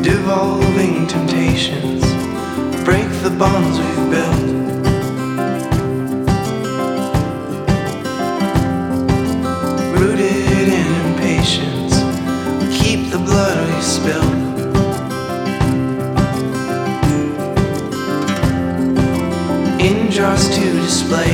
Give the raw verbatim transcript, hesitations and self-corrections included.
devolving temptations break the bonds we've built. Rooted in impatience, we keep the blood we spilled. In jars to display